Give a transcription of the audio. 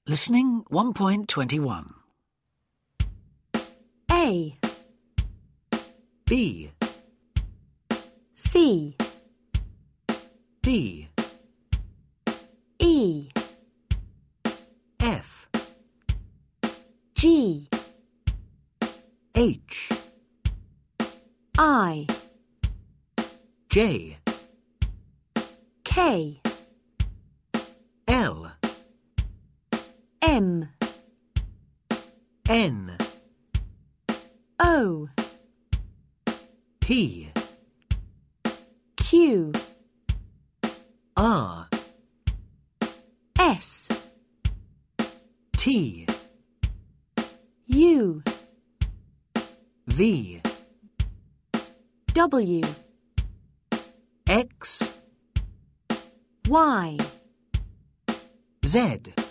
Listening 1.21. A, B, C, D, E, F, G, H, I, J, K, L, M, N, O, P, Q, R, S, T, U, V, W, X, Y, Z.